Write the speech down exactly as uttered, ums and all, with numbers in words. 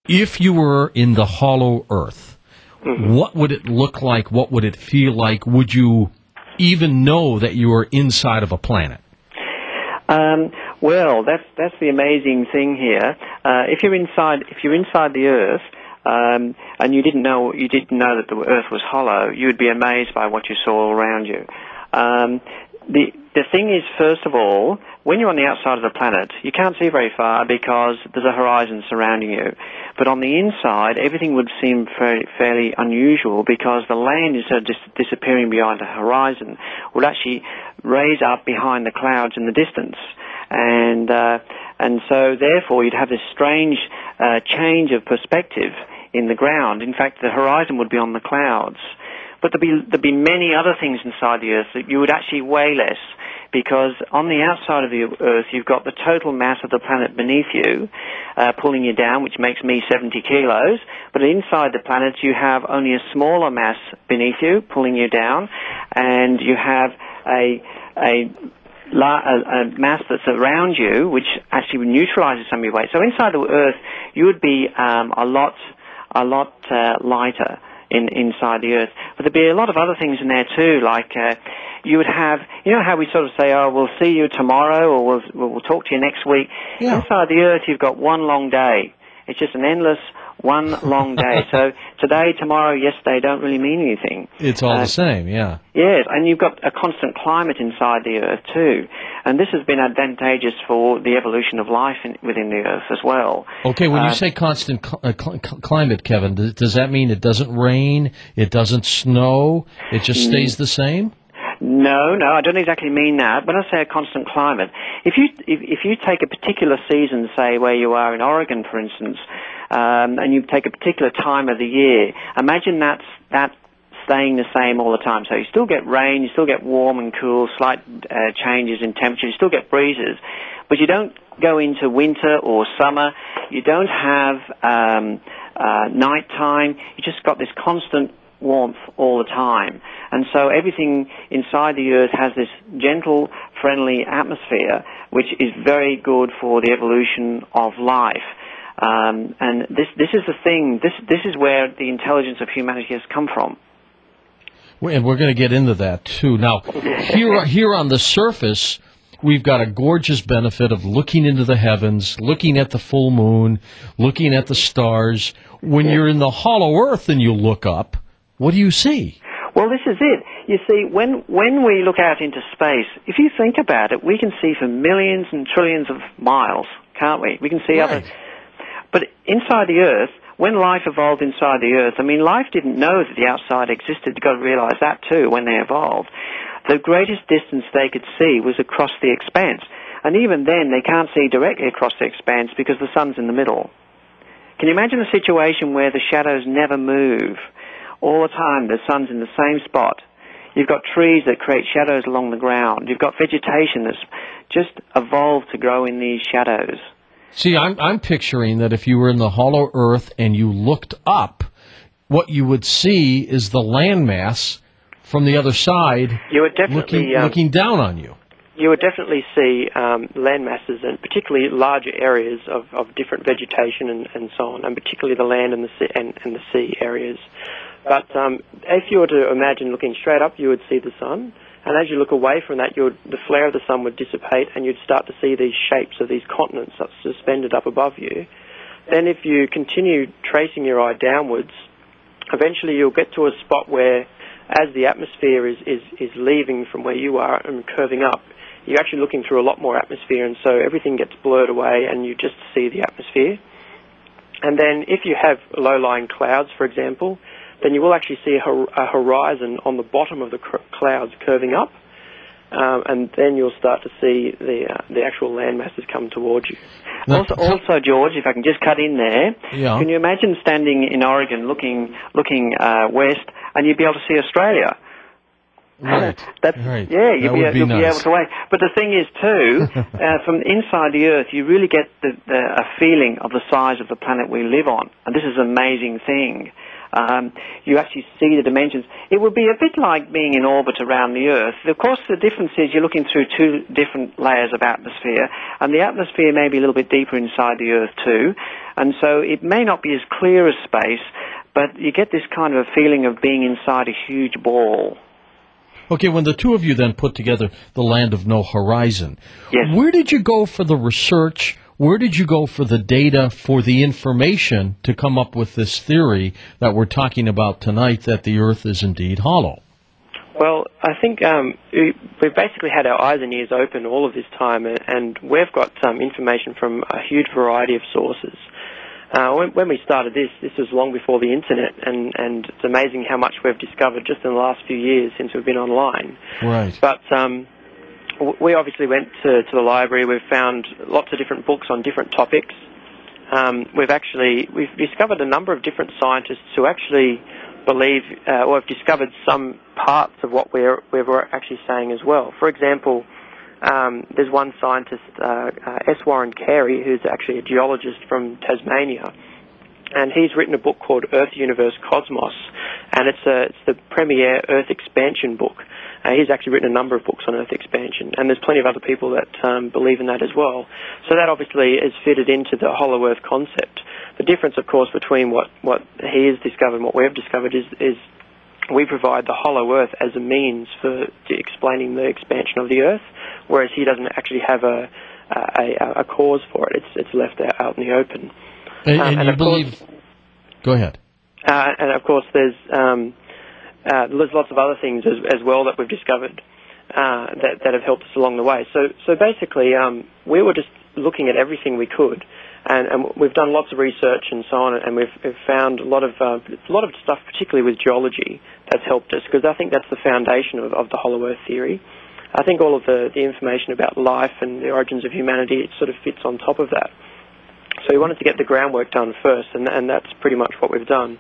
If you were in the hollow Earth, mm-hmm. what would it look like? What would it feel like? Would you even know that you were inside of a planet? Um, well, that's that's the amazing thing here. Uh, if you're inside, if you're inside the Earth, um, and you didn't know you didn't know that the Earth was hollow, you would be amazed by what you saw all around you. Um, the the thing is, first of all, when you're on the outside of the planet, you can't see very far because there's a horizon surrounding you. But on the inside, everything would seem very, fairly unusual because the land, instead of just disappearing behind the horizon, would actually raise up behind the clouds in the distance. And uh, and so, therefore, you'd have this strange uh, change of perspective in the ground. In fact, the horizon would be on the clouds. But there'd be, there'd be many other things inside the Earth that you would actually weigh less, because on the outside of the Earth, you've got the total mass of the planet beneath you, uh, pulling you down, which makes me seventy kilos. But inside the planet, you have only a smaller mass beneath you, pulling you down, and you have a a, a, a mass that's around you, which actually neutralizes some of your weight. So inside the Earth, you would be um, a lot a lot uh, lighter in inside the Earth. But there'd be a lot of other things in there too, like uh, you would have, you know how we sort of say, oh, we'll see you tomorrow, or we'll, we'll talk to you next week. Yeah. Inside the Earth, you've got one long day. It's just an endless one long day. So today, tomorrow, yesterday don't really mean anything. It's all uh, the same, yeah. Yes, and you've got a constant climate inside the Earth too. And this has been advantageous for the evolution of life in, within the Earth as well. Okay, when uh, you say constant cl- uh, cl- climate, Kevin, does, does that mean it doesn't rain, it doesn't snow, it just stays the same? No, no, I don't exactly mean that. When I say a constant climate, if you if, if you take a particular season, say where you are in Oregon, for instance, um, and you take a particular time of the year, imagine that's that staying the same all the time. So you still get rain, you still get warm and cool, slight uh, changes in temperature, you still get breezes, but you don't go into winter or summer. You don't have um, uh, nighttime. You just got this constant warmth all the time. And so everything inside the Earth has this gentle, friendly atmosphere, which is very good for the evolution of life. Um, and this this is the thing, this this is where the intelligence of humanity has come from. And we're going to get into that, too. Now, here, here on the surface, we've got a gorgeous benefit of looking into the heavens, looking at the full moon, looking at the stars. When you're in the hollow Earth and you look up, what do you see? Well, this is it. You see, when when we look out into space, if you think about it, we can see for millions and trillions of miles, can't we? We can see right. other... But inside the Earth, when life evolved inside the Earth, I mean, life didn't know that the outside existed. You've got to realize that, too, when they evolved. The greatest distance they could see was across the expanse. And even then, they can't see directly across the expanse because the sun's in the middle. Can you imagine a situation where the shadows never move? All the time, the sun's in the same spot. You've got trees that create shadows along the ground. You've got vegetation that's just evolved to grow in these shadows. See, I'm, I'm picturing that if you were in the hollow Earth and you looked up, what you would see is the landmass from the other side you would definitely, looking, um, looking down on you. You would definitely see um, land masses, and particularly larger areas of, of different vegetation and, and so on, and particularly the land and the sea, and, and the sea areas. But um, if you were to imagine looking straight up, you would see the sun. And as you look away from that, you would, the flare of the sun would dissipate, and you'd start to see these shapes of these continents that's suspended up above you. Then if you continue tracing your eye downwards, eventually you'll get to a spot where, as the atmosphere is, is, is leaving from where you are and curving up, you're actually looking through a lot more atmosphere, and so everything gets blurred away, and you just see the atmosphere. And then if you have low-lying clouds, for example, then you will actually see a, a horizon on the bottom of the cr- clouds curving up, um, and then you'll start to see the uh, the actual land masses come towards you. Now, also, also, George, if I can just cut in there, yeah. Can you imagine standing in Oregon looking looking uh, west, and you'd be able to see Australia? Right. That's, right. Yeah, you'll, that be, would be, you'll nice. be able to wait. But the thing is, too, uh, from inside the Earth, you really get the, the, a feeling of the size of the planet we live on. And this is an amazing thing. Um, you actually see the dimensions. It would be a bit like being in orbit around the Earth. Of course, the difference is you're looking through two different layers of atmosphere, and the atmosphere may be a little bit deeper inside the Earth too, and so it may not be as clear as space, but you get this kind of a feeling of being inside a huge ball. Okay, when the two of you then put together the Land of No Horizon, yes. Where did you go for the research? Where did you go for the data, for the information to come up with this theory that we're talking about tonight, that the Earth is indeed hollow? Well, I think um, we've basically had our eyes and ears open all of this time, and we've got um, information from a huge variety of sources. Uh, when, when we started this, this was long before the internet, and, and it's amazing how much we've discovered just in the last few years since we've been online. Right. But um, we obviously went to, to the library. We've found lots of different books on different topics. Um, we've actually we've discovered a number of different scientists who actually believe uh, or have discovered some parts of what we're we're actually saying as well. For example, Um, there's one scientist, uh, uh, S. Warren Carey, who's actually a geologist from Tasmania, and he's written a book called Earth, Universe, Cosmos, and it's, a, it's the premier Earth expansion book. Uh, he's actually written a number of books on Earth expansion, and there's plenty of other people that um, believe in that as well. So that obviously is fitted into the hollow Earth concept. The difference, of course, between what, what he has discovered and what we've discovered is, is we provide the hollow Earth as a means for explaining the expansion of the Earth, whereas he doesn't actually have a a, a cause for it. It's it's left out in the open. And, um, and, and you of believe? Course, Go ahead. Uh, and of course, there's um, uh, there's lots of other things as, as well that we've discovered uh, that that have helped us along the way. So so basically, um, we were just looking at everything we could. And, and we've done lots of research and so on, and we've, we've found a lot of uh, a lot of stuff, particularly with geology, that's helped us, because I think that's the foundation of, of the hollow Earth theory. I think all of the, the information about life and the origins of humanity, it sort of fits on top of that. So we wanted to get the groundwork done first, and, and that's pretty much what we've done.